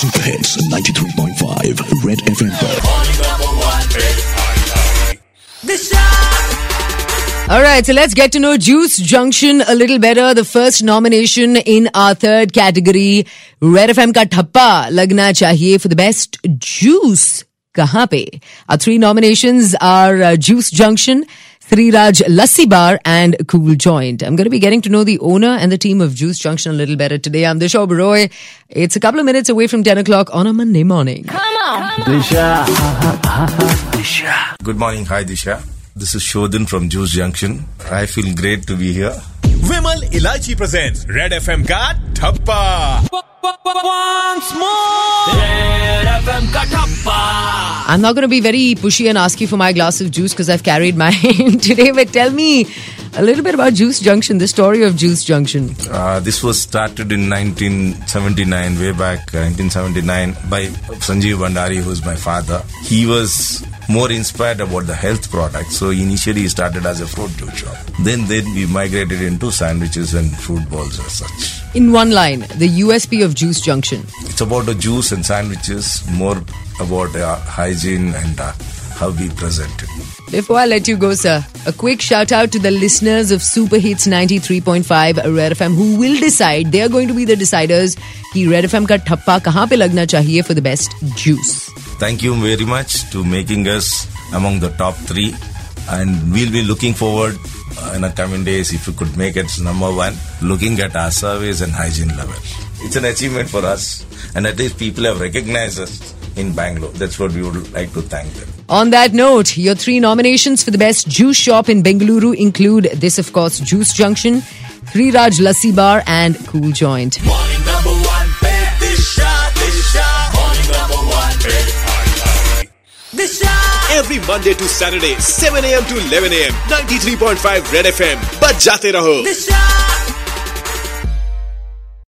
Super hits 93.5 red FM पर। Alright, so let's get to know Juice Junction a little better. The first nomination in our third category, Red FM का ठप्पा लगना चाहिए for the best juice. कहाँ पे? Our three nominations are Juice Junction, Sri Raj Lassi Bar and Cool Joint. I'm going to be getting to know the owner and the team of Juice Junction a little better today. I'm Disha Oberoi. It's a couple of minutes away from 10 o'clock on a Monday morning. Come on. Disha. Good morning. Hi, Disha. This is Shodhan from Juice Junction. I feel great to be here. Vimal Ilaichi presents Red FM ka Thappa. Once more. Red FM ka Thappa. I'm not going to be very pushy and ask you for my glass of juice because I've carried mine today. But tell me a little bit about Juice Junction, the story of Juice Junction. This was started in 1979, way back 1979, by Sanjeev Bhandari, who's my father. He was more inspired about the health products. So initially he started as a fruit juice shop. Then we migrated into sandwiches and fruit balls as such. In one line, the USP of Juice Junction. It's about the juice and sandwiches, more about hygiene and how we present it. Before I let you go, sir, a quick shout out to the listeners of Super Hits 93.5 Red FM who will decide, they are going to be the deciders कि Red FM का ठप्पा कहाँ पे लगना चाहिए for the best juice. Thank you very much to making us among the top 3, and we'll be looking forward in the coming days if you could make it number 1, looking at our service and hygiene level. It's an achievement for us, and at least people have recognized us in Bangalore. That's what we would like to thank them. On that note, your 3 nominations for the best juice shop in Bengaluru include this, of course, Juice Junction, Sri Raj Lassi Bar and Cool Joint. Morning number 1, Disha. Morning number 1, Disha. Every Monday to Saturday, 7 a.m. to 11 a.m. 93.5 Red FM. Baj jate raho. Disha.